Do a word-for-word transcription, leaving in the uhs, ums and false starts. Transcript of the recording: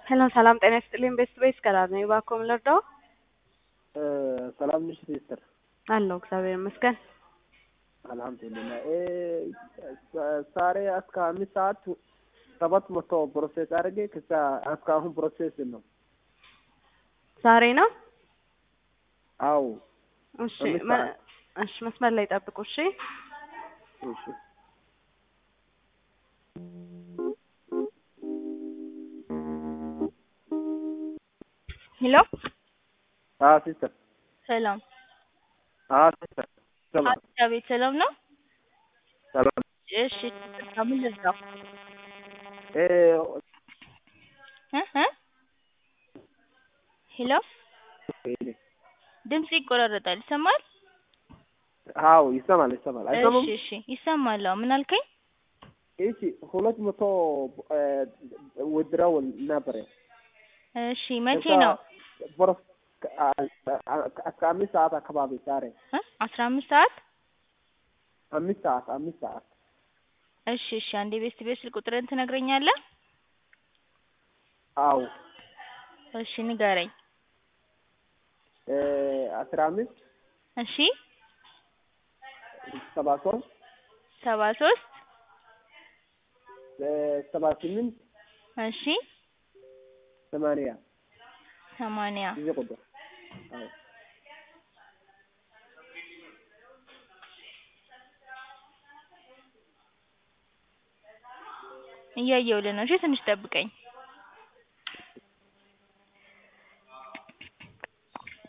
ሄሎ ሰላም ጤና ይስጥልኝ። ቤስት ቤስ ከራር ነኝ። እባክዎ ምን ልርዳዎ? ሰላም ነሽ ሲስተር? አለሁ እግዚአብሔር ይመስገን። አልሐምዱሊላህ። ዛሬ እስከ አምስት ሰዓት ሰባት መቶ ፕሮሴስ አድርጌ ከዛ እስካሁን ፕሮሴስ ነው። ዛሬ ነው? አዎ። እሺ መ- እሺ መስመር ላይ ጠብቁ። እሺ እሺ ሄሎ አዎ ሲስተር። ሰላም አዎ ሲስተር። ሰላም አቤት ሰላም ነው? ሰላም። እሺ ምን ልርዳው? እ እ እ ሄሎ ድምጽ ይቆራረጣል ይሰማል? አዎ ይሰማል ይሰማል። አይሰማም? እሺ እሺ ይሰማል። አዎ ምን አልከኝ? እሺ ሁለት መቶ ውድረው ነበር። እሺ መቼ ነው? ፕሮስ እስከ አምስት ሰዓት አካባቢ ዛሬ እ አስራ አምስት ሰዓት አምስት ሰዓት አምስት ሰዓት እሺ እሺ አንዴ ቤስት ቤት ስልክ ቁጥርን ትነግረኛለህ? አዎ እሺ ንገረኝ። እ አስራ አምስት እሺ ሰባ ሶስት ሰባ ሶስት ሰባ ስምንት እሺ ሰማንያ ሰማንያ ጊዜ ቁጥር አዎ እያየሁልህ ነው። እሺ ትንሽ ጠብቀኝ።